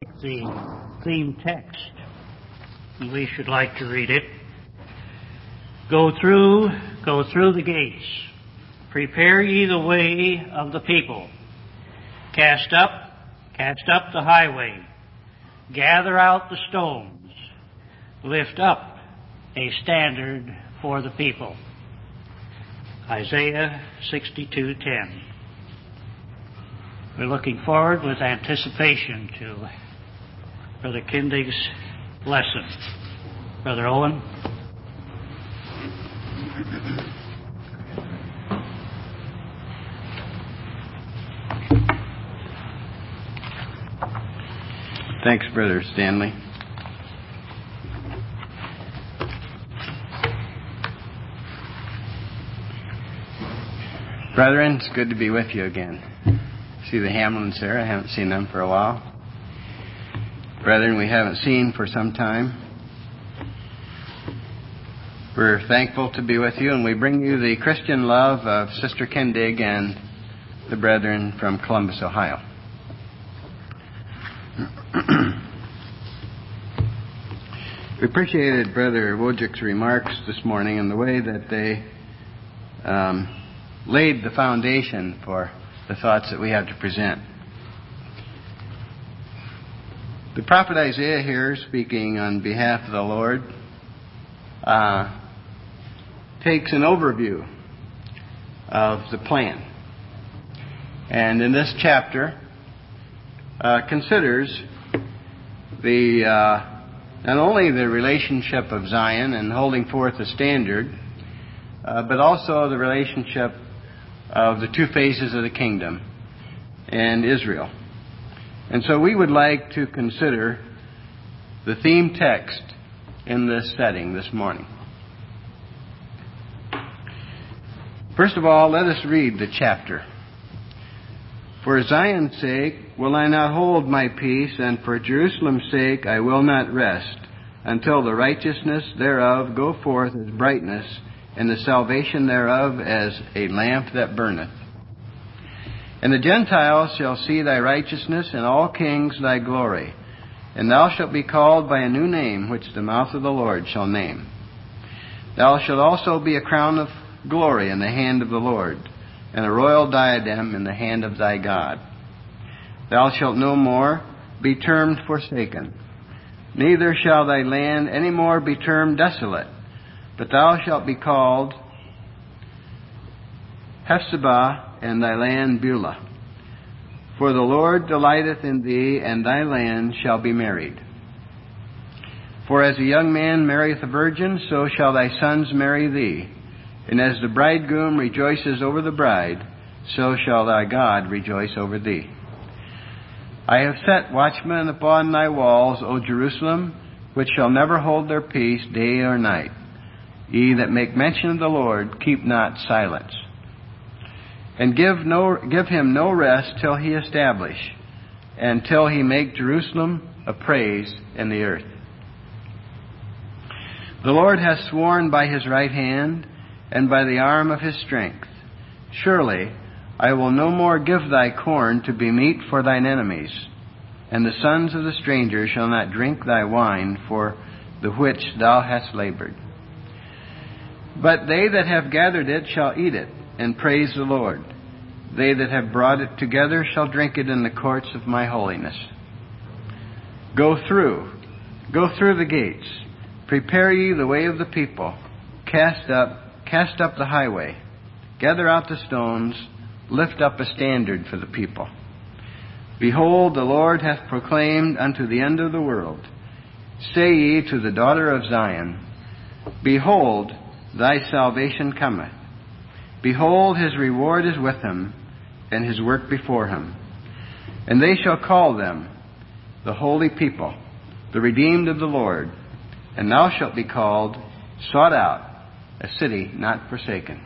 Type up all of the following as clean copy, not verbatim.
The theme text, we should like to read it. Go through the gates. Prepare ye the way of the people. Cast up the highway. Gather out the stones. Lift up a standard for the people. Isaiah 62:10. We're looking forward with anticipation to Brother Kindig's lesson. Brother Owen. Thanks, Brother Stanley. Brethren, it's good to be with you again. See the Hamlins there. I haven't seen them for a while. Brethren, we haven't seen for some time. We're thankful to be with you, and we bring you the Christian love of Sister Kindig and the brethren from Columbus, Ohio. We appreciated Brother Wojcik's remarks this morning and the way that they laid the foundation for the thoughts that we have to present. The prophet Isaiah here, speaking on behalf of the Lord, takes an overview of the plan. And in this chapter, considers not only the relationship of Zion and holding forth a standard, but also the relationship of the two phases of the kingdom and Israel. And so we would like to consider the theme text in this setting this morning. First of all, let us read the chapter. For Zion's sake will I not hold my peace, and for Jerusalem's sake I will not rest, until the righteousness thereof go forth as brightness, and the salvation thereof as a lamp that burneth. And the Gentiles shall see thy righteousness, and all kings thy glory. And thou shalt be called by a new name, which the mouth of the Lord shall name. Thou shalt also be a crown of glory in the hand of the Lord, and a royal diadem in the hand of thy God. Thou shalt no more be termed forsaken, neither shall thy land any more be termed desolate, but thou shalt be called Hephzibah, and thy land Beulah. For the Lord delighteth in thee, and thy land shall be married. For as a young man marrieth a virgin, so shall thy sons marry thee. And as the bridegroom rejoices over the bride, so shall thy God rejoice over thee. I have set watchmen upon thy walls, O Jerusalem, which shall never hold their peace day or night. Ye that make mention of the Lord, keep not silence. And give him no rest till he establish, and till he make Jerusalem a praise in the earth. The Lord hath sworn by his right hand, and by the arm of his strength. Surely I will no more give thy corn to be meat for thine enemies, and the sons of the stranger shall not drink thy wine, for the which thou hast labored. But they that have gathered it shall eat it, and praise the Lord. They that have brought it together shall drink it in the courts of my holiness. Go through the gates. Prepare ye the way of the people. Cast up the highway. Gather out the stones. Lift up a standard for the people. Behold, the Lord hath proclaimed unto the end of the world. Say ye to the daughter of Zion, Behold, thy salvation cometh. Behold, his reward is with him, and his work before him. And they shall call them the holy people, the redeemed of the Lord. And thou shalt be called, sought out, a city not forsaken.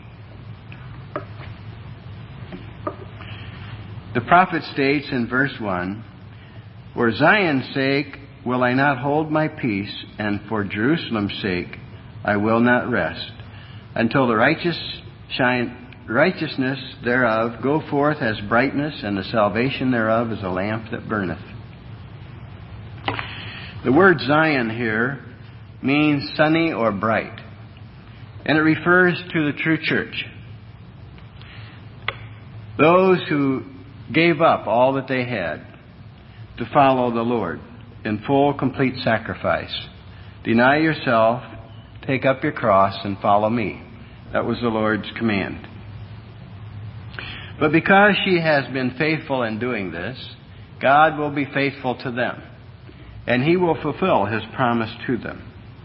The prophet states in verse 1, For Zion's sake will I not hold my peace, and for Jerusalem's sake I will not rest, until the righteousness thereof go forth as brightness, and the salvation thereof as a lamp that burneth. The word Zion here means sunny or bright, and it refers to the true church. Those who gave up all that they had to follow the Lord in full, complete sacrifice. Deny yourself, take up your cross, and follow me. That was the Lord's command. But because she has been faithful in doing this, God will be faithful to them, and He will fulfill His promise to them.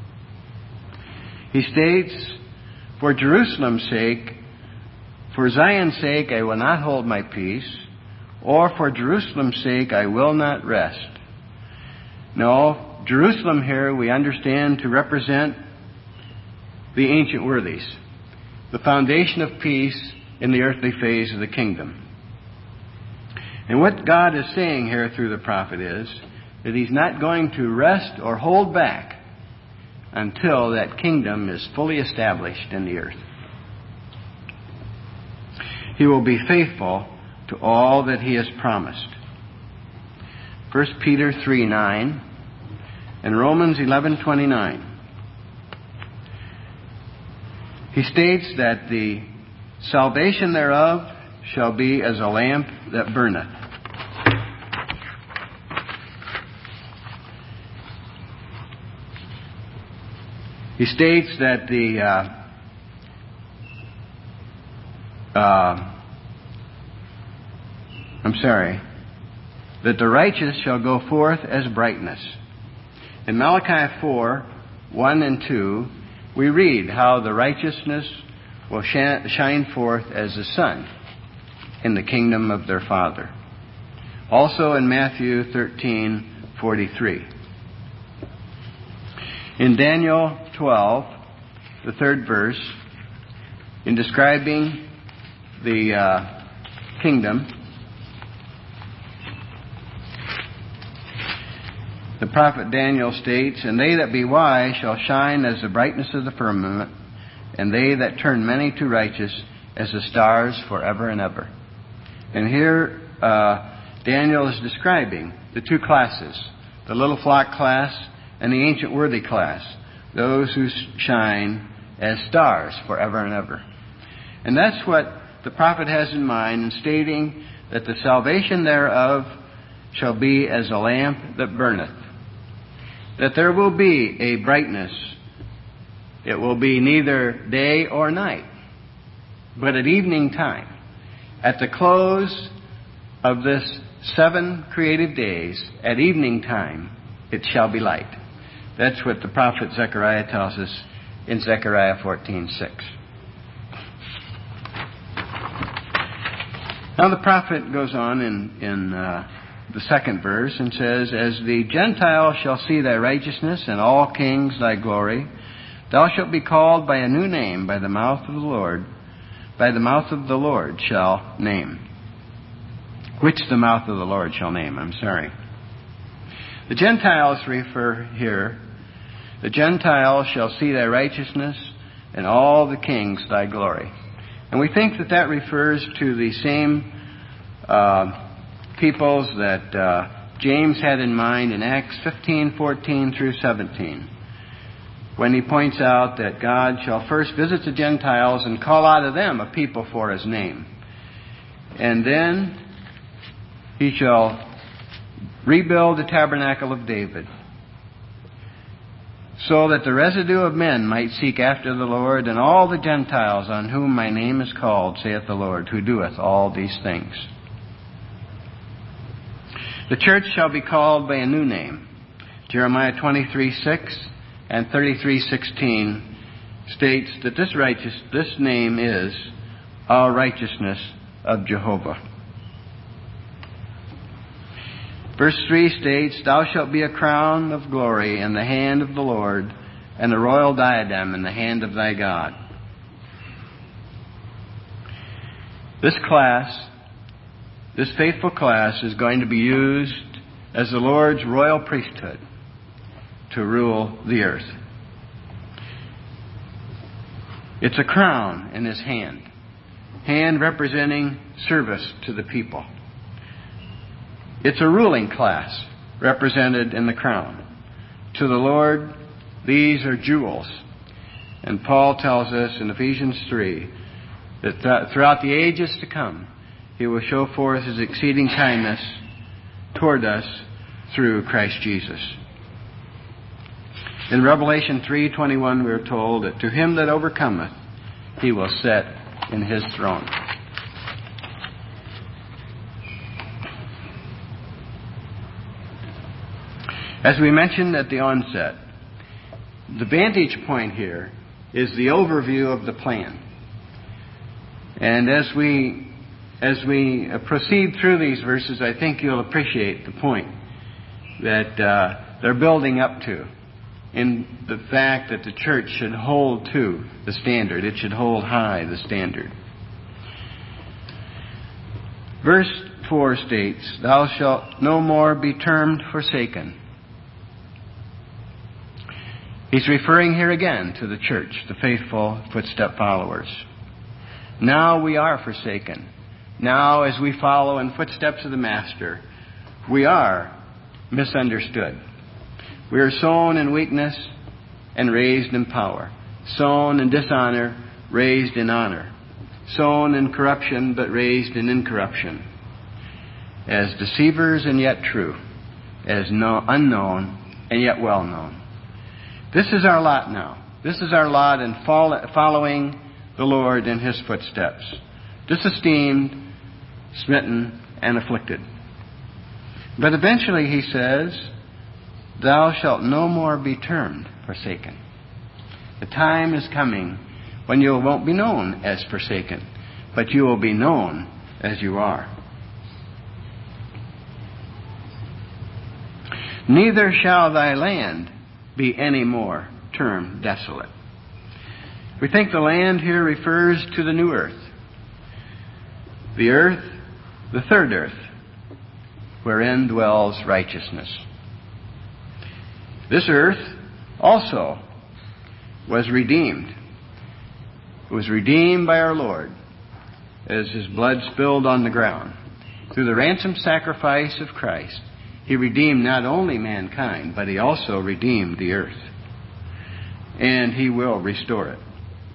He states, for Jerusalem's sake, for Zion's sake, I will not hold my peace, or for Jerusalem's sake, I will not rest. No, Jerusalem here we understand to represent the ancient worthies, the foundation of peace in the earthly phase of the kingdom. And what God is saying here through the prophet is that He's not going to rest or hold back until that kingdom is fully established in the earth. He will be faithful to all that He has promised. 1 Peter 3:9 and Romans 11:29. He states that the salvation thereof shall be as a lamp that burneth. He states that that the righteous shall go forth as brightness. In Malachi 4:1 and 2, we read how the righteousness will shine forth as the sun in the kingdom of their Father. Also in Matthew 13:43. In Daniel 12, the 3rd verse, in describing the kingdom, the prophet Daniel states, and they that be wise shall shine as the brightness of the firmament, and they that turn many to righteous as the stars forever and ever. And here Daniel is describing the two classes, the little flock class and the ancient worthy class, those who shine as stars forever and ever. And that's what the prophet has in mind in stating that the salvation thereof shall be as a lamp that burneth. That there will be a brightness. It will be neither day or night, but at evening time. At the close of this 7 creative days, at evening time, it shall be light. That's what the prophet Zechariah tells us in Zechariah 14:6. Now the prophet goes on in the 2nd verse and says, as the Gentiles shall see thy righteousness, and all kings thy glory, thou shalt be called by a new name by the mouth of the Lord. By the mouth of the Lord shall name. Which the mouth of the Lord shall name, The Gentiles refer here, the Gentiles shall see thy righteousness, and all the kings thy glory. And we think that that refers to the same peoples that James had in mind in Acts 15:14 through 17, when he points out that God shall first visit the Gentiles and call out of them a people for His name. And then He shall rebuild the tabernacle of David, so that the residue of men might seek after the Lord, and all the Gentiles on whom my name is called, saith the Lord, who doeth all these things. The church shall be called by a new name. Jeremiah 23:6 and 33:16 states that this name is our righteousness of Jehovah. Verse 3 states, thou shalt be a crown of glory in the hand of the Lord, and a royal diadem in the hand of thy God. This faithful class is going to be used as the Lord's royal priesthood to rule the earth. It's a crown in His hand representing service to the people. It's a ruling class represented in the crown. To the Lord, these are jewels. And Paul tells us in Ephesians 3 that throughout the ages to come, He will show forth His exceeding kindness toward us through Christ Jesus. In Revelation 3:21, we are told that to him that overcometh, He will set in His throne. As we mentioned at the onset, the vantage point here is the overview of the plan. And as we proceed through these verses, I think you'll appreciate the point that they're building up to, in the fact that the church should hold to the standard. It should hold high the standard. Verse 4 states, "Thou shalt no more be termed forsaken." He's referring here again to the church, the faithful footstep followers. Now we are forsaken. Now, as we follow in footsteps of the Master, we are misunderstood. We are sown in weakness and raised in power. Sown in dishonor, raised in honor. Sown in corruption, but raised in incorruption. As deceivers and yet true. As unknown and yet well known. This is our lot now. This is our lot in following the Lord in His footsteps. Disesteemed, smitten, and afflicted. But eventually He says, "Thou shalt no more be termed forsaken." The time is coming when you won't be known as forsaken, but you will be known as you are. "Neither shall thy land be any more termed desolate." We think the land here refers to the new earth. The earth, the third earth, wherein dwells righteousness. This earth also was redeemed. It was redeemed by our Lord as His blood spilled on the ground. Through the ransom sacrifice of Christ, He redeemed not only mankind, but He also redeemed the earth. And He will restore it.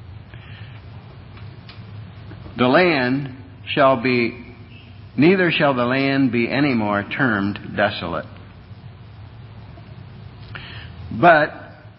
Neither shall the land be any more termed desolate. But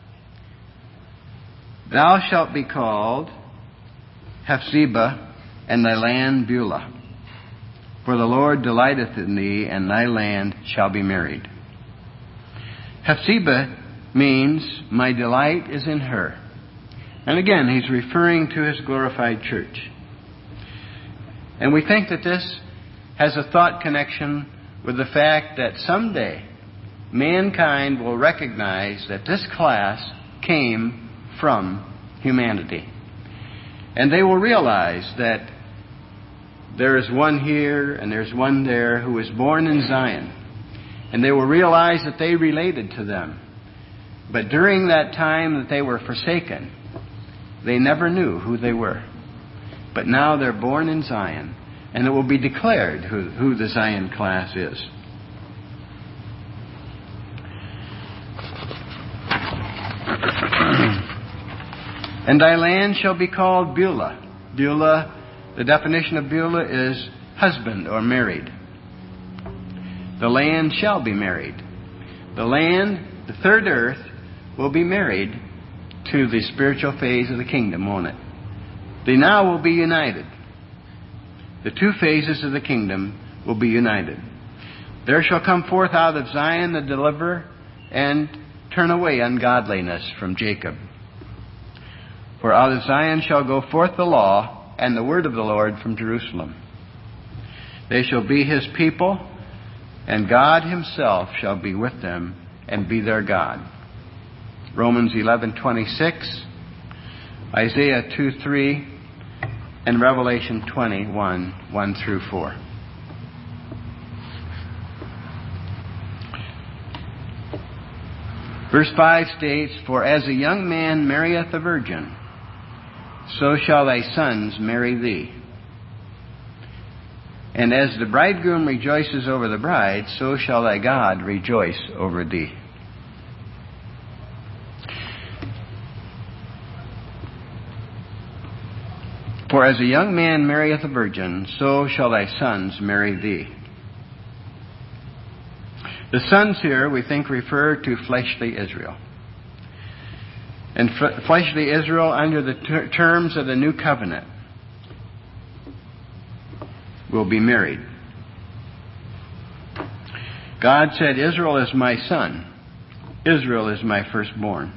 thou shalt be called Hephzibah, and thy land Beulah. For the Lord delighteth in thee, and thy land shall be married. Hephzibah means, my delight is in her. And again, He's referring to His glorified church. And we think that this has a thought connection with the fact that someday mankind will recognize that this class came from humanity. And they will realize that there is one here and there's one there who was born in Zion. And they will realize that they related to them. But during that time that they were forsaken, they never knew who they were. But now they're born in Zion, and it will be declared who the Zion class is. And thy land shall be called Beulah. Beulah, the definition of Beulah is husband or married. The land shall be married. The land, the third earth, will be married to the spiritual phase of the kingdom, won't it? They now will be united. The two phases of the kingdom will be united. There shall come forth out of Zion the deliverer, and turn away ungodliness from Jacob. For out of Zion shall go forth the law and the word of the Lord from Jerusalem. They shall be His people, and God Himself shall be with them and be their God. Romans 11:26, Isaiah 2:3, and Revelation 21:1-4. Verse 5 states, For as a young man marrieth a virgin, so shall thy sons marry thee. And as the bridegroom rejoices over the bride, so shall thy God rejoice over thee. For as a young man marrieth a virgin, so shall thy sons marry thee. The sons here, we think, refer to fleshly Israel. And fleshly Israel, under the terms of the new covenant, will be married. God said, Israel is my son. Israel is my firstborn.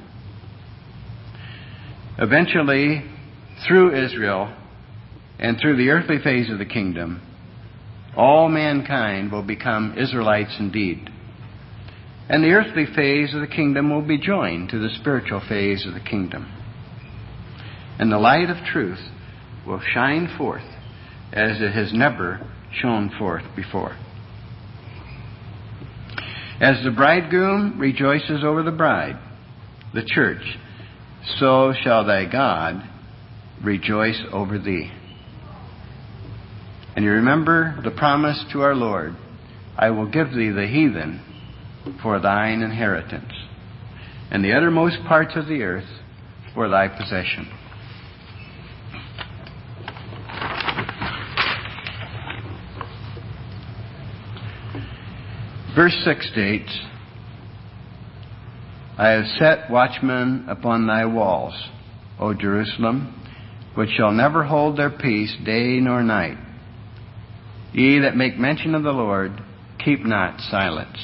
Eventually, through Israel and through the earthly phase of the kingdom, all mankind will become Israelites indeed. And the earthly phase of the kingdom will be joined to the spiritual phase of the kingdom. And the light of truth will shine forth as it has never shone forth before. As the bridegroom rejoices over the bride, the church, so shall thy God rejoice over thee. And you remember the promise to our Lord, I will give thee the heathen for thine inheritance, and the uttermost parts of the earth for thy possession. Verse 6 states, I have set watchmen upon thy walls, O Jerusalem, which shall never hold their peace day nor night. Ye that make mention of the Lord, keep not silence.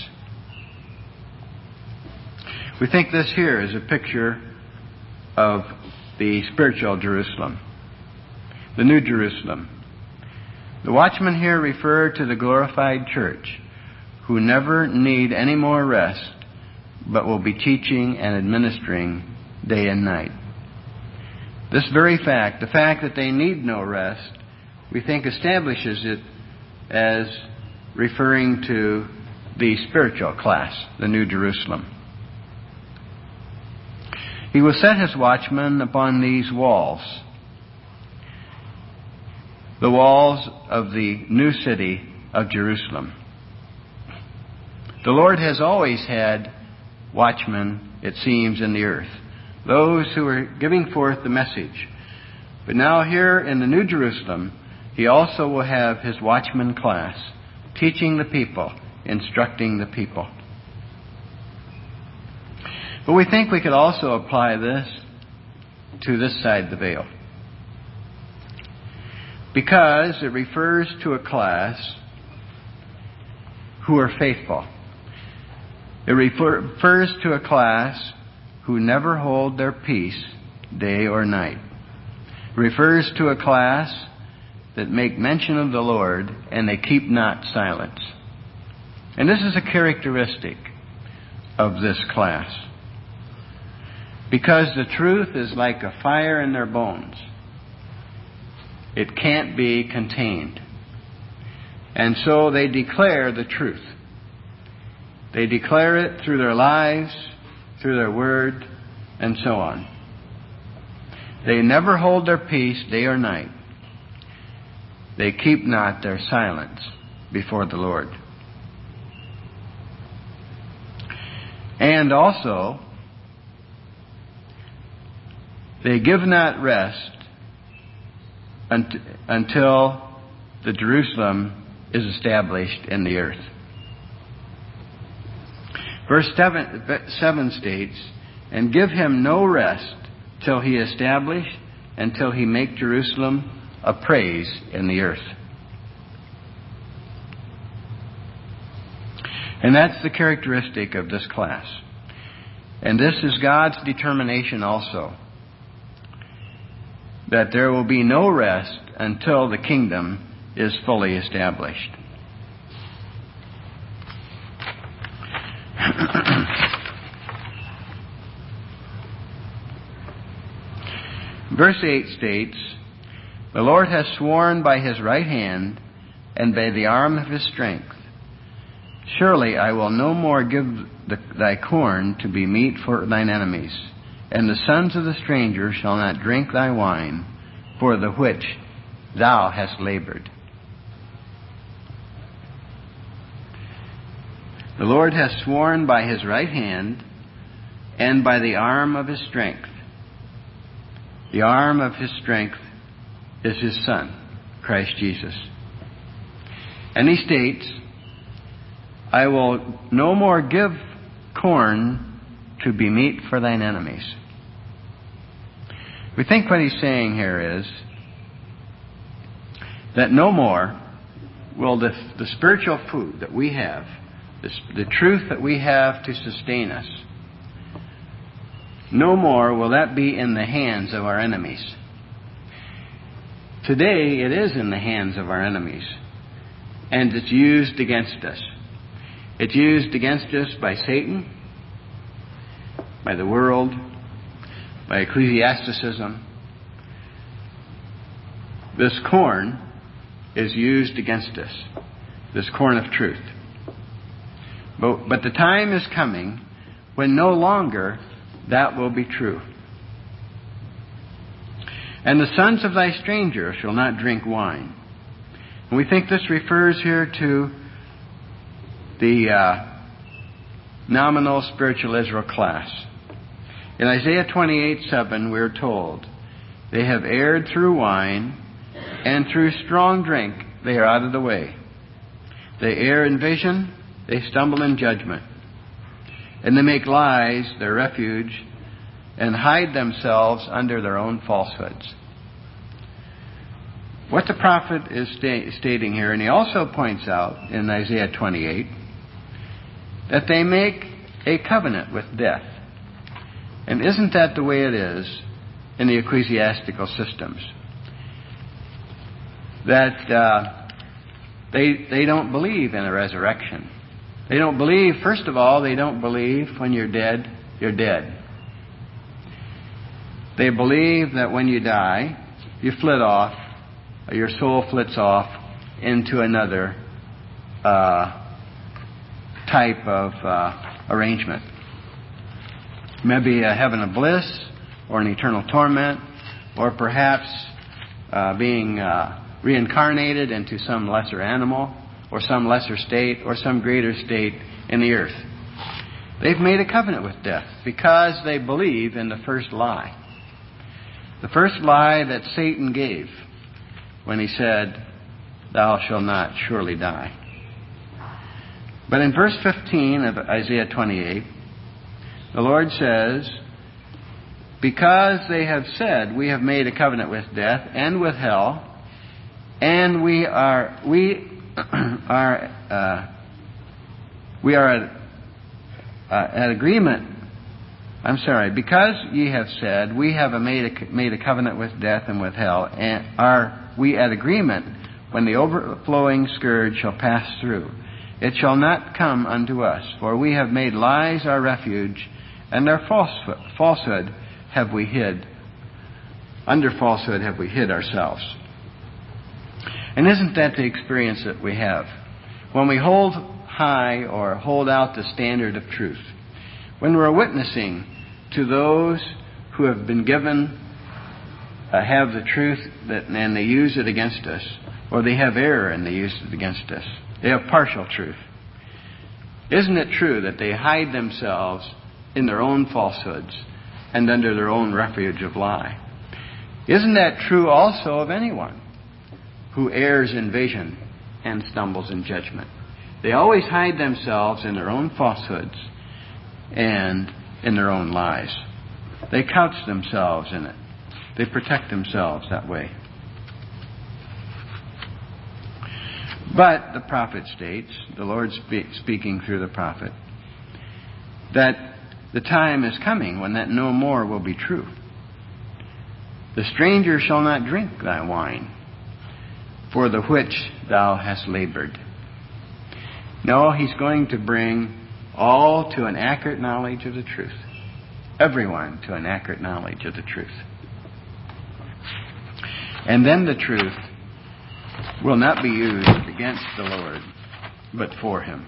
We think this here is a picture of the spiritual Jerusalem, the New Jerusalem. The watchmen here refer to the glorified church, who never need any more rest, but will be teaching and administering day and night. This very fact, the fact that they need no rest, we think establishes it as referring to the spiritual class, the New Jerusalem. He will set his watchmen upon these walls, the walls of the new city of Jerusalem. The Lord has always had watchmen, it seems, in the earth, those who are giving forth the message. But now here in the New Jerusalem, he also will have his watchman class, teaching the people, instructing the people. But we think we could also apply this to this side of the veil, because it refers to a class who are faithful. It refers to a class who never hold their peace day or night. It refers to a class that make mention of the Lord and they keep not silence. And this is a characteristic of this class, because the truth is like a fire in their bones. It can't be contained. And so they declare the truth. They declare it through their lives, through their word, and so on. They never hold their peace day or night. They keep not their silence before the Lord. And also, they give not rest until the Jerusalem is established in the earth. Verse 7 states, and give him no rest till he establish, until he make Jerusalem a praise in the earth. And that's the characteristic of this class. And this is God's determination also, that there will be no rest until the kingdom is fully established. Verse 8 states, the Lord has sworn by his right hand and by the arm of his strength, surely I will no more give thy corn to be meat for thine enemies, and the sons of the stranger shall not drink thy wine, for the which thou hast labored. The Lord has sworn by his right hand and by the arm of his strength. The arm of his strength is His Son, Christ Jesus. And He states, I will no more give corn to be meat for thine enemies. We think what He's saying here is that no more will the spiritual food that we have, the truth that we have to sustain us, no more will that be in the hands of our enemies. Today it is in the hands of our enemies, and it's used against us. It's used against us by Satan, by the world, by ecclesiasticism. This corn is used against us, this corn of truth. But the time is coming when no longer that will be true. And the sons of thy stranger shall not drink wine. And we think this refers here to the nominal spiritual Israel class. In Isaiah 28:7, we're told, they have erred through wine, and through strong drink they are out of the way. They err in vision, they stumble in judgment. And they make lies their refuge, and hide themselves under their own falsehoods. What the prophet is stating here, and he also points out in Isaiah 28, that they make a covenant with death. And isn't that the way it is in the ecclesiastical systems? That they don't believe in a resurrection. They don't believe, first of all, they don't believe when you're dead, you're dead. They believe that when you die, you flit off, your soul flits off into another type of arrangement. Maybe a heaven of bliss, or an eternal torment, or perhaps being reincarnated into some lesser animal, or some lesser state, or some greater state in the earth. They've made a covenant with death because they believe in the first lie. The first lie that Satan gave when he said, thou shalt not surely die. But in verse 15 of Isaiah 28, the Lord says, because they have said, we have made a covenant with death and with hell, and we are at agreement. Because ye have said, we have made a covenant with death and with hell, and are we at agreement when the overflowing scourge shall pass through? It shall not come unto us, for we have made lies our refuge, and our falsehood have we hid. Under falsehood have we hid ourselves. And isn't that the experience that we have? When we hold high or hold out the standard of truth, when we're witnessing to those who have been given, have the truth, and they use it against us, or they have error and they use it against us. They have partial truth. Isn't it true that they hide themselves in their own falsehoods and under their own refuge of lie? Isn't that true also of anyone who errs in vision and stumbles in judgment? They always hide themselves in their own falsehoods and in their own lies. They couch themselves in it. They protect themselves that way. But the prophet states, the Lord speaking through the prophet, that the time is coming when that no more will be true. The stranger shall not drink thy wine, for the which thou hast labored. No, he's going to bring all to an accurate knowledge of the truth. Everyone to an accurate knowledge of the truth. And then the truth will not be used against the Lord, but for Him.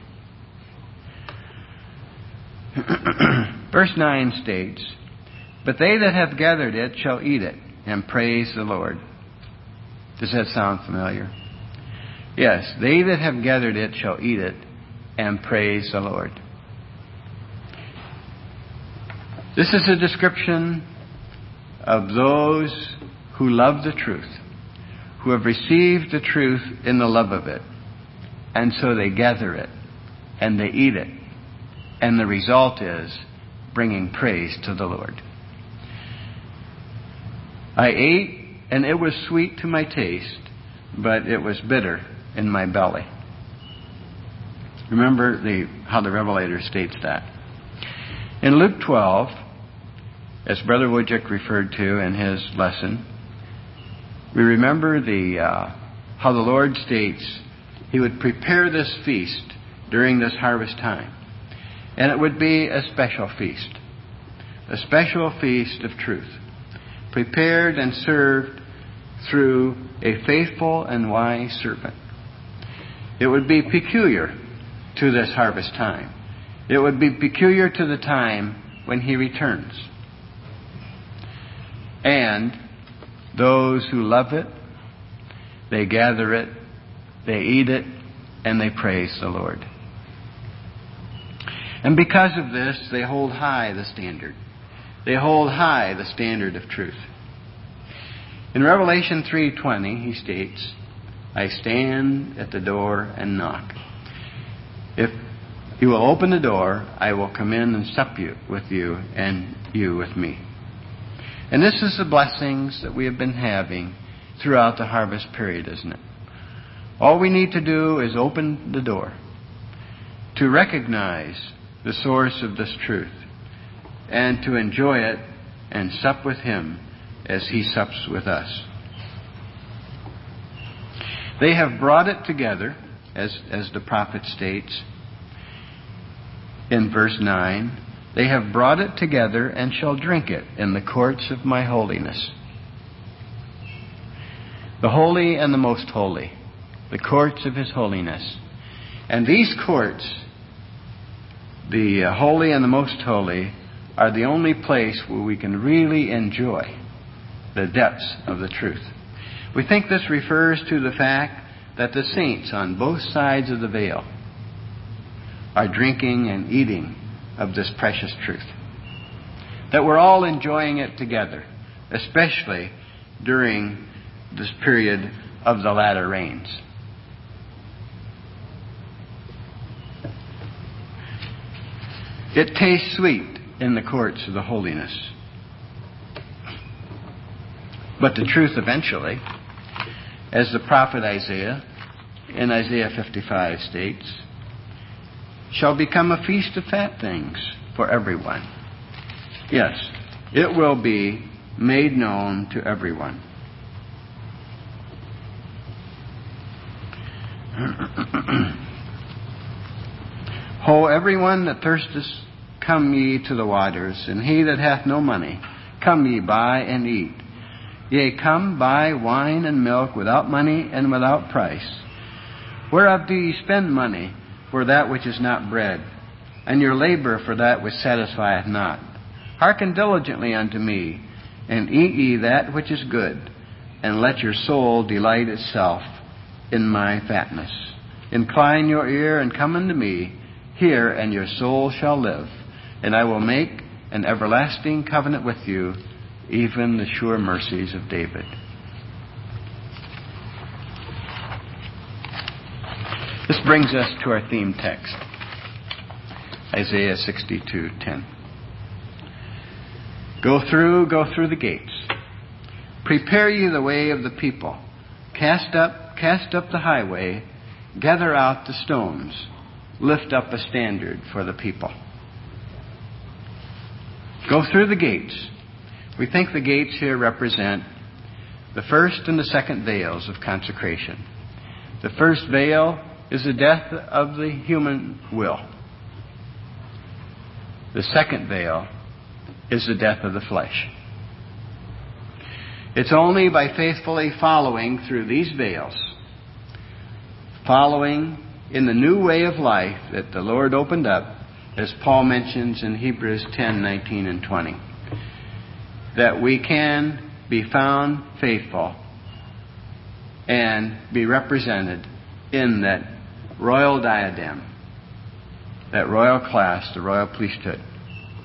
Verse 9 states, but they that have gathered it shall eat it and praise the Lord. Does that sound familiar? Yes, they that have gathered it shall eat it and praise the Lord. This is a description of those who love the truth, who have received the truth in the love of it. And so they gather it, and they eat it. And the result is bringing praise to the Lord. I ate, and it was sweet to my taste, but it was bitter in my belly. Remember how the Revelator states that. In Luke 12, as Brother Wojcik referred to in his lesson, we remember how the Lord states He would prepare this feast during this harvest time. And it would be a special feast of truth, prepared and served through a faithful and wise servant. It would be peculiar to this harvest time. It would be peculiar to the time when He returns. And those who love it, they gather it, they eat it, and they praise the Lord. And because of this, they hold high the standard. They hold high the standard of truth. In Revelation 3:20, he states, I stand at the door and knock. If you will open the door, I will come in and sup with you and you with me. And this is the blessings that we have been having throughout the harvest period, isn't it? All we need to do is open the door to recognize the source of this truth and to enjoy it and sup with Him as He sups with us. They have brought it together, as the prophet states in verse 9, they have brought it together and shall drink it in the courts of my holiness. The holy and the most holy, the courts of His holiness. And these courts, the holy and the most holy, are the only place where we can really enjoy the depths of the truth. We think this refers to the fact that the saints on both sides of the veil are drinking and eating of this precious truth. That we're all enjoying it together, especially during this period of the latter rains. It tastes sweet in the courts of the holiness. But the truth eventually, as the prophet Isaiah in Isaiah 55 states, shall become a feast of fat things for everyone. Yes, it will be made known to everyone. Ho, everyone that thirsteth, come ye to the waters, and he that hath no money, come ye buy and eat. Yea, come buy wine and milk without money and without price. Whereof do ye spend money for that which is not bread, and your labor for that which satisfieth not? Hearken diligently unto me, and eat ye that which is good, and let your soul delight itself in my fatness. Incline your ear and come unto me. Hear, and your soul shall live. And I will make an everlasting covenant with you, even the sure mercies of David. This brings us to our theme text, Isaiah 62:10. Go through the gates. Prepare ye the way of the people. Cast up the highway. Gather out the stones. Lift up a standard for the people. Go through the gates. We think the gates here represent the first and the second veils of consecration. The first veil is the death of the human will. The second veil is the death of the flesh. It's only by faithfully following through these veils, following in the new way of life that the Lord opened up, as Paul mentions in Hebrews 10:19 and 20, that we can be found faithful and be represented in that royal diadem, that royal class, the royal priesthood.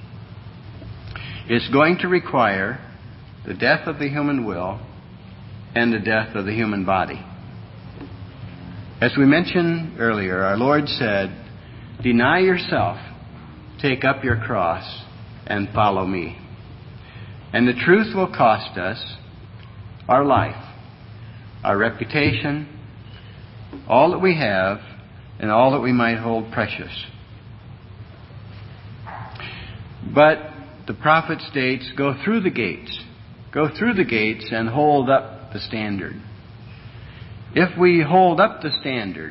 It's going to require the death of the human will and the death of the human body. As we mentioned earlier, our Lord said, "Deny yourself, take up your cross, and follow me." And the truth will cost us our life, our reputation, all that we have, and all that we might hold precious. But the prophet states, go through the gates. Go through the gates and hold up the standard. If we hold up the standard,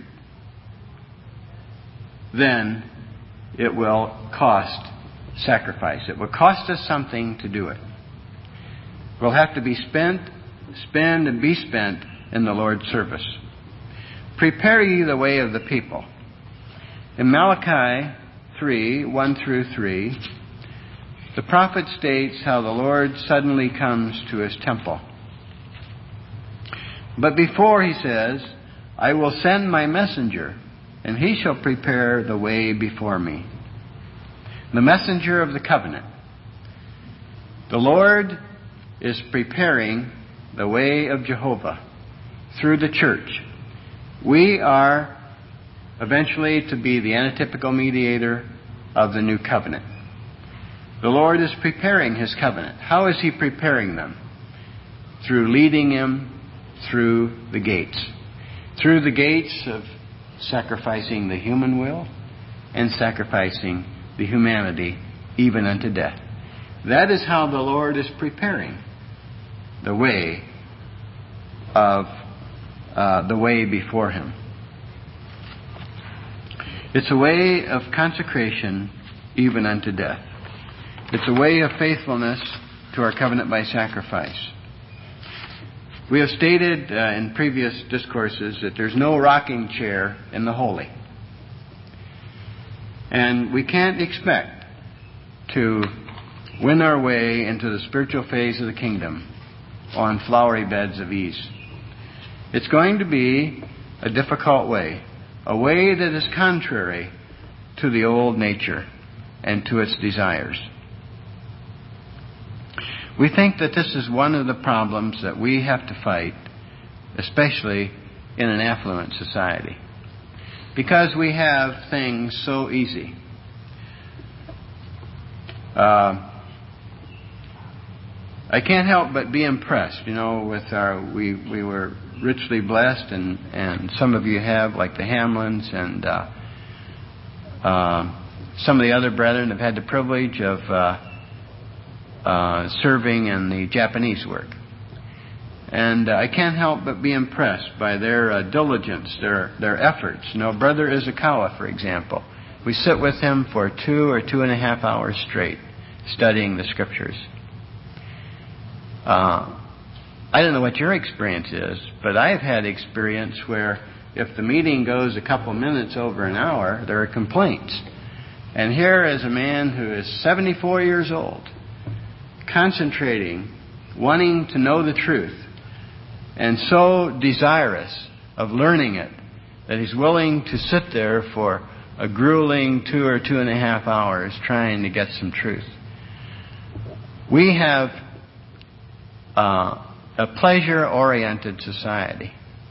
then it will cost sacrifice. It will cost us something to do it. We'll have to be spend and be spent in the Lord's service. Prepare ye the way of the people. In Malachi 3, 1 through 3, the prophet states how the Lord suddenly comes to his temple. But before he says, "I will send my messenger, and he shall prepare the way before me." The messenger of the covenant. The Lord is preparing the way of Jehovah through the church. We are eventually to be the antitypical mediator of the new covenant. The Lord is preparing his covenant. How is he preparing them? Through leading him through the gates. Through the gates of sacrificing the human will and sacrificing the humanity even unto death. That is how the Lord is preparing the way before him. It's a way of consecration even unto death. It's a way of faithfulness to our covenant by sacrifice. We have stated in previous discourses that there's no rocking chair in the holy. And we can't expect to win our way into the spiritual phase of the kingdom on flowery beds of ease. It's going to be a difficult way, a way that is contrary to the old nature and to its desires. We think that this is one of the problems that we have to fight, especially in an affluent society, because we have things so easy. I can't help but be impressed, with we were richly blessed, and some of you have, like the Hamlins, and some of the other brethren have had the privilege of serving in the Japanese work. And I can't help but be impressed by their diligence, their efforts. Brother Izukawa, for example, we sit with him for 2 or 2.5 hours straight, studying the Scriptures. I don't know what your experience is, but I've had experience where if the meeting goes a couple minutes over an hour, there are complaints. And here is a man who is 74 years old, concentrating, wanting to know the truth, and so desirous of learning it that he's willing to sit there for a grueling 2 or 2.5 hours trying to get some truth. We have a pleasure-oriented society,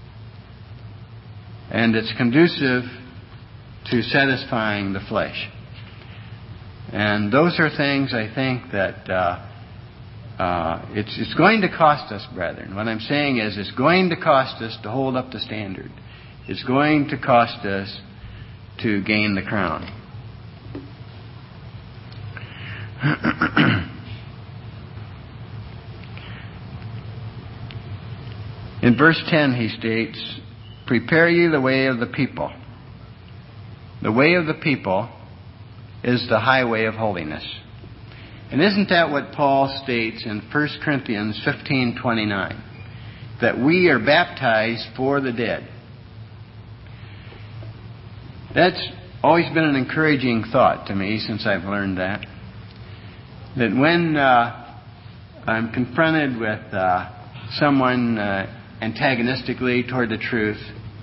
and it's conducive to satisfying the flesh. And those are things I think that it's going to cost us, brethren. What I'm saying is it's going to cost us to hold up the standard. It's going to cost us to gain the crown. In verse 10 he states, "Prepare ye the way of the people." The way of the people is the highway of holiness. And isn't that what Paul states in 1 Corinthians 15:29? That we are baptized for the dead. That's always been an encouraging thought to me since I've learned that. That when I'm confronted with someone antagonistically toward the truth,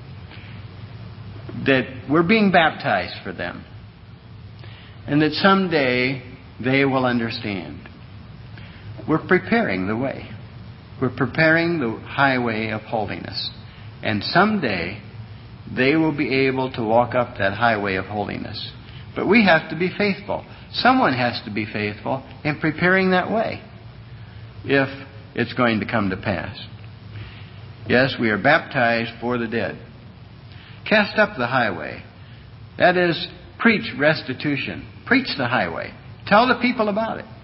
that we're being baptized for them. And that someday they will understand. We're preparing the way. We're preparing the highway of holiness. And someday, they will be able to walk up that highway of holiness. But we have to be faithful. Someone has to be faithful in preparing that way, if it's going to come to pass. Yes, we are baptized for the dead. Cast up the highway. That is, preach restitution. Preach the highway. Tell the people about it.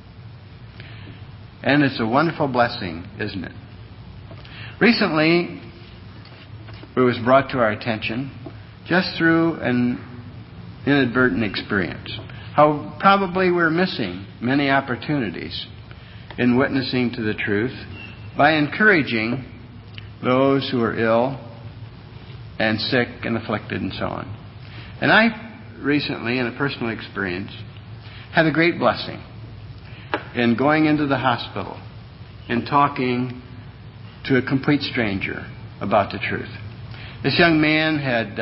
And it's a wonderful blessing, isn't it? Recently, it was brought to our attention, just through an inadvertent experience, how probably we're missing many opportunities in witnessing to the truth by encouraging those who are ill and sick and afflicted and so on. And I recently, in a personal experience, had a great blessing in going into the hospital and talking to a complete stranger about the truth. This young man had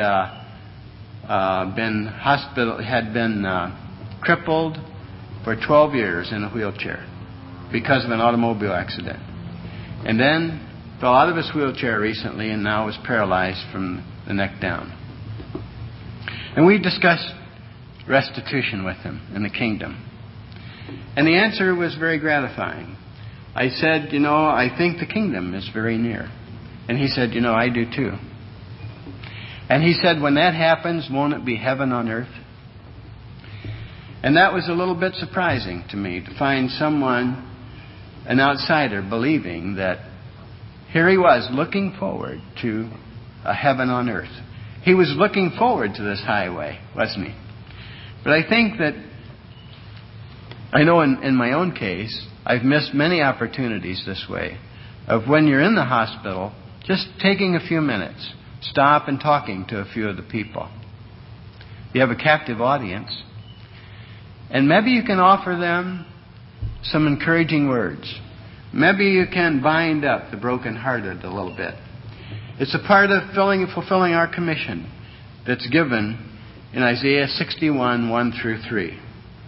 been crippled for 12 years in a wheelchair because of an automobile accident, and then fell out of his wheelchair recently and now is paralyzed from the neck down. And we discussed restitution with him in the kingdom. And the answer was very gratifying. I said, I think the kingdom is very near. And he said, I do too. And he said, when that happens, won't it be heaven on earth? And that was a little bit surprising to me, to find someone, an outsider, believing that here he was looking forward to a heaven on earth. He was looking forward to this highway, wasn't he? But I think that, I know in my own case, I've missed many opportunities this way, of when you're in the hospital, just taking a few minutes, stop and talking to a few of the people. You have a captive audience, and maybe you can offer them some encouraging words. Maybe you can bind up the brokenhearted a little bit. It's a part of fulfilling our commission that's given in Isaiah 61, 1 through 3,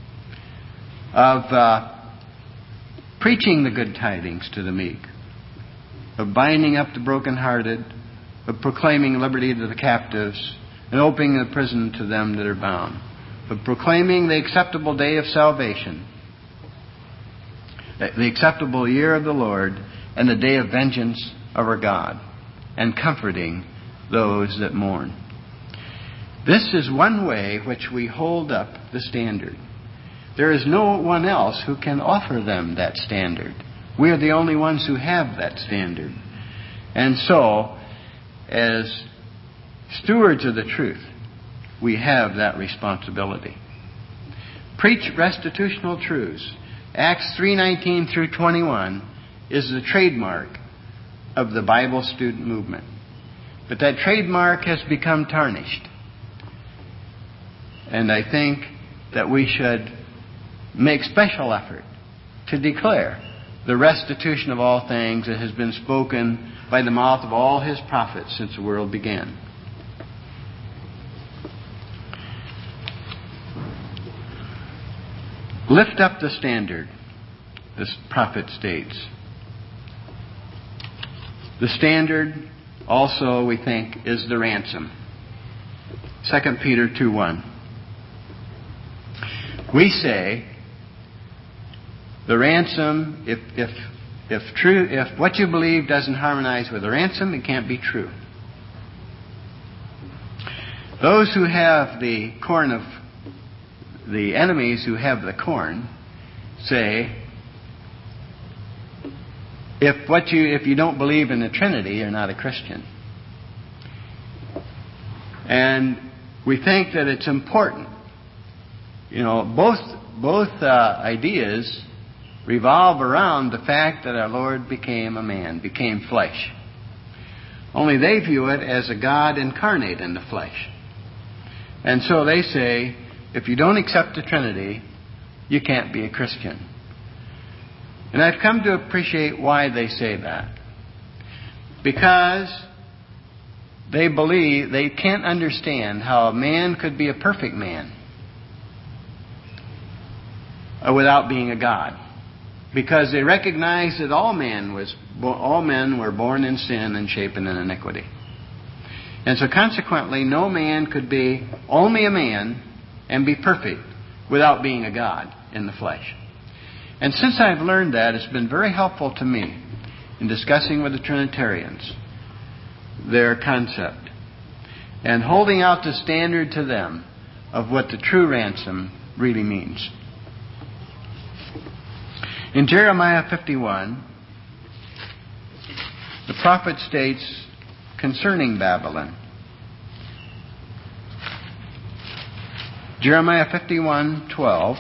of preaching the good tidings to the meek, of binding up the brokenhearted, of proclaiming liberty to the captives, and opening the prison to them that are bound, of proclaiming the acceptable day of salvation, the acceptable year of the Lord, and the day of vengeance of our God, and comforting those that mourn. This is one way which we hold up the standard. There is no one else who can offer them that standard. We are the only ones who have that standard. And so, as stewards of the truth, we have that responsibility. Preach restitutional truths. Acts 3:19 through 21 is the trademark of the Bible student movement. But that trademark has become tarnished. And I think that we should make special effort to declare the restitution of all things that has been spoken by the mouth of all his prophets since the world began. Lift up the standard, this prophet states. The standard also, we think, is the ransom. 2 Peter 2:1. We say the ransom, if what you believe doesn't harmonize with the ransom, it can't be true. Those who have the corn of the enemies who have the corn say, if you don't believe in the Trinity, you're not a Christian. And we think that it's important. Both ideas revolve around the fact that our Lord became a man, became flesh. Only they view it as a God incarnate in the flesh. And so they say, if you don't accept the Trinity, you can't be a Christian. And I've come to appreciate why they say that. Because they believe, they can't understand how a man could be a perfect man without being a God. because they recognized that all men were born in sin and shapen in iniquity. And so consequently, no man could be only a man and be perfect without being a God in the flesh. And since I've learned that, it's been very helpful to me in discussing with the Trinitarians their concept and holding out the standard to them of what the true ransom really means. In Jeremiah 51, the prophet states concerning Babylon. Jeremiah 51:12.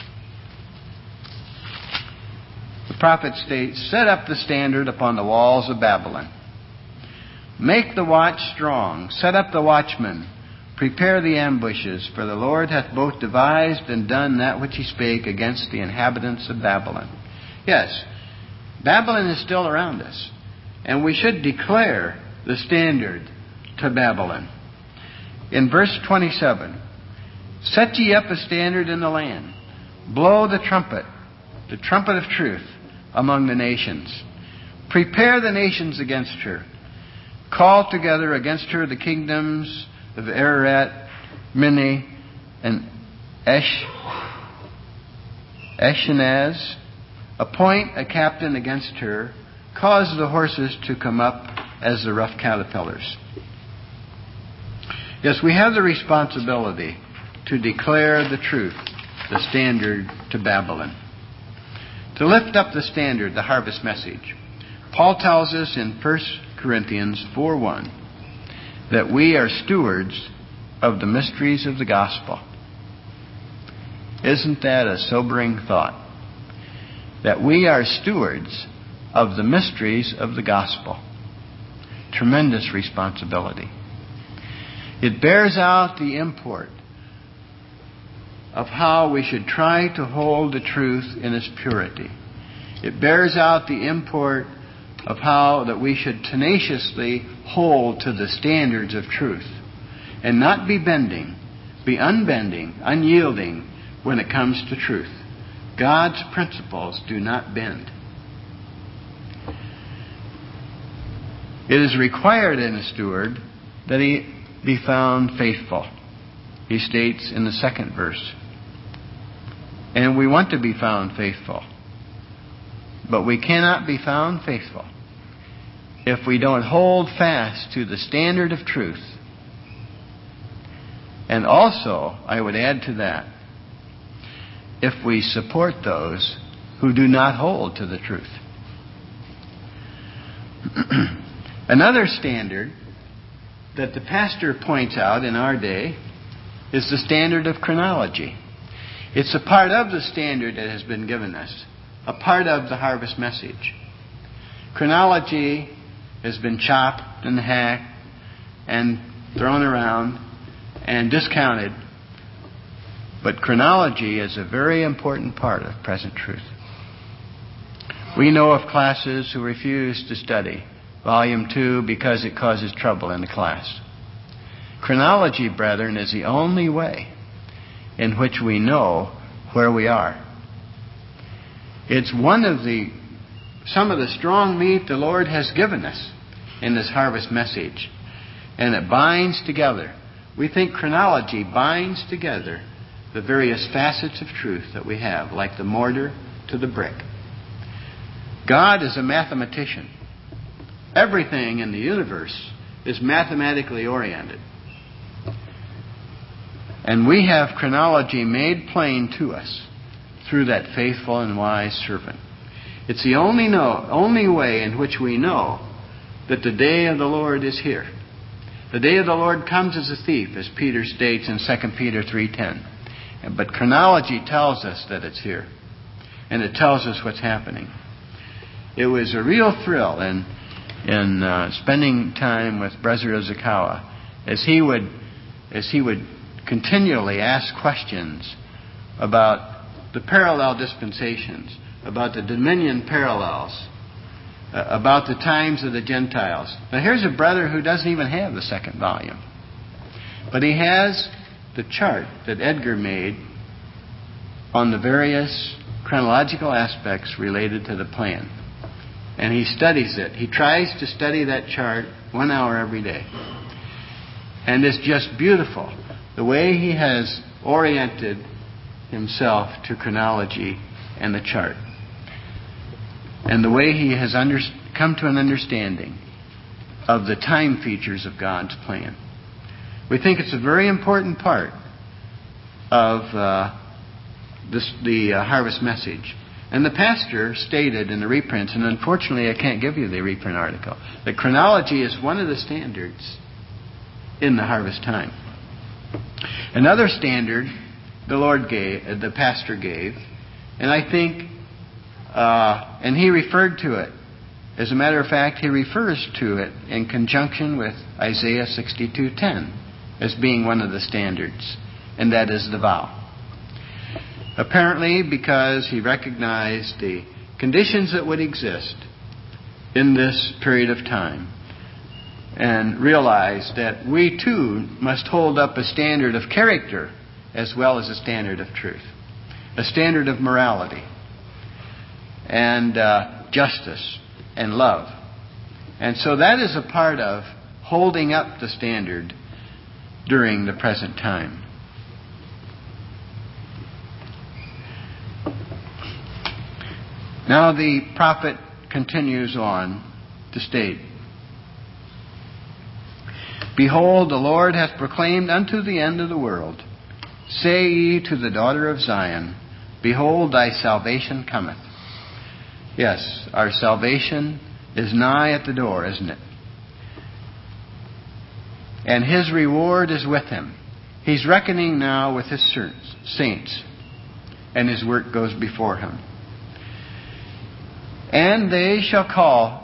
The prophet states, "Set up the standard upon the walls of Babylon. Make the watch strong. Set up the watchmen. Prepare the ambushes, for the Lord hath both devised and done that which he spake against the inhabitants of Babylon." Yes, Babylon is still around us, and we should declare the standard to Babylon. In verse 27, "Set ye up a standard in the land. Blow the trumpet of truth among the nations. Prepare the nations against her. Call together against her the kingdoms of Ararat, Minni, and Eshenaz. Appoint a captain against her. Cause the horses to come up as the rough caterpillars." Yes, we have the responsibility to declare the truth, the standard to Babylon. To lift up the standard, the harvest message. Paul tells us in 1 Corinthians 4:1 that we are stewards of the mysteries of the gospel. Isn't that a sobering thought? That we are stewards of the mysteries of the gospel. Tremendous responsibility. It bears out the import of how we should try to hold the truth in its purity. It bears out the import of how that we should tenaciously hold to the standards of truth and not be unbending, unyielding when it comes to truth. God's principles do not bend. It is required in a steward that he be found faithful. He states in the second verse. And we want to be found faithful. But we cannot be found faithful if we don't hold fast to the standard of truth. And also, I would add to that, if we support those who do not hold to the truth. Another standard that the pastor points out in our day is the standard of chronology. It's a part of the standard that has been given us, a part of the harvest message. Chronology has been chopped and hacked and thrown around and discounted. But chronology is a very important part of present truth. We know of classes who refuse to study Volume 2 because it causes trouble in the class. Chronology, brethren, is the only way in which we know where we are. It's some of the strong meat the Lord has given us in this harvest message. And it binds together. We think chronology binds together the various facets of truth that we have, like the mortar to the brick. God is a mathematician. Everything in the universe is mathematically oriented. And we have chronology made plain to us through that faithful and wise servant. It's the only way in which we know that the day of the Lord is here. The day of the Lord comes as a thief, as Peter states in 2 Peter 3:10. But chronology tells us that it's here. And it tells us what's happening. It was a real thrill in spending time with Brother Izukawa as he would continually ask questions about the parallel dispensations, about the dominion parallels, about the times of the Gentiles. Now here's a brother who doesn't even have the second volume. But he has the chart that Edgar made on the various chronological aspects related to the plan. And he studies it. He tries to study that chart 1 hour every day. And it's just beautiful, the way he has oriented himself to chronology and the chart. And the way he has come to an understanding of the time features of God's plan. We think it's a very important part of the harvest message. And the pastor stated in the reprints, and unfortunately I can't give you the reprint article, that chronology is one of the standards in the harvest time. Another standard the pastor gave, and I think, and he referred to it. As a matter of fact, he refers to it in conjunction with Isaiah 62:10 as being one of the standards, and that is the vow. Apparently, because he recognized the conditions that would exist in this period of time and realized that we too must hold up a standard of character as well as a standard of truth, a standard of morality and justice and love. And so that is a part of holding up the standard during the present time. Now the prophet continues on to state, "Behold, the Lord hath proclaimed unto the end of the world. Say ye to the daughter of Zion, Behold, thy salvation cometh." Yes, our salvation is nigh at the door, isn't it? And his reward is with him. He's reckoning now with his saints, and his work goes before him. And they shall call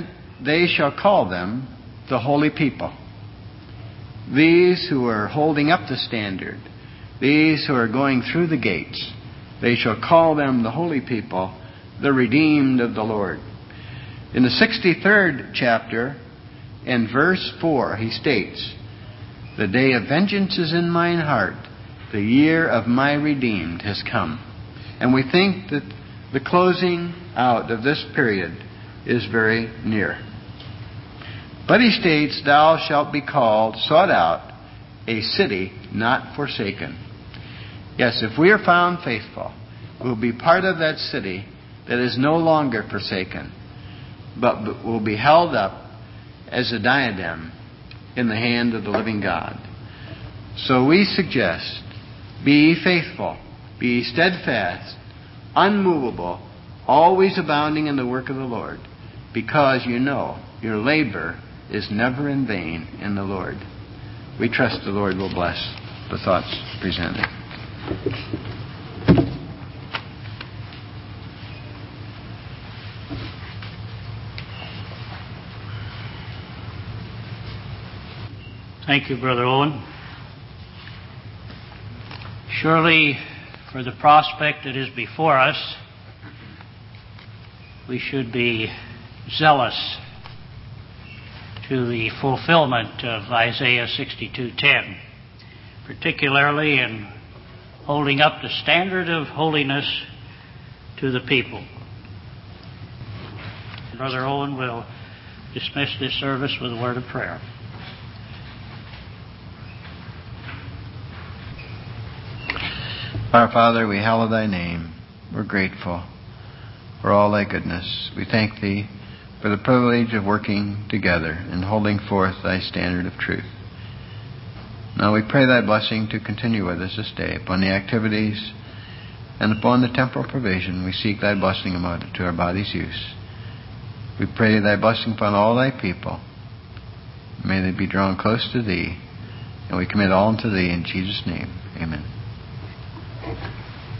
them the holy people. These who are holding up the standard, these who are going through the gates, they shall call them the holy people, the redeemed of the Lord. In the 63rd chapter, in verse 4, he states, "The day of vengeance is in mine heart, the year of my redeemed has come." And we think that the closing out of this period is very near. But he states, "Thou shalt be called, sought out, a city not forsaken." Yes, if we are found faithful, we'll be part of that city that is no longer forsaken, but will be held up as a diadem in the hand of the living God. So we suggest, be faithful, be steadfast, unmovable, always abounding in the work of the Lord, because you know your labor is never in vain in the Lord. We trust the Lord will bless the thoughts presented. Thank you, Brother Owen. Surely, for the prospect that is before us, we should be zealous to the fulfillment of Isaiah 62:10, particularly in holding up the standard of holiness to the people. Brother Owen will dismiss this service with a word of prayer. Our Father, we hallow thy name. We're grateful for all thy goodness. We thank thee for the privilege of working together and holding forth thy standard of truth. Now we pray thy blessing to continue with us this day upon the activities and upon the temporal provision. We seek thy blessing about it to our body's use. We pray thy blessing upon all thy people. May they be drawn close to thee, and we commit all unto thee in Jesus' name. Amen.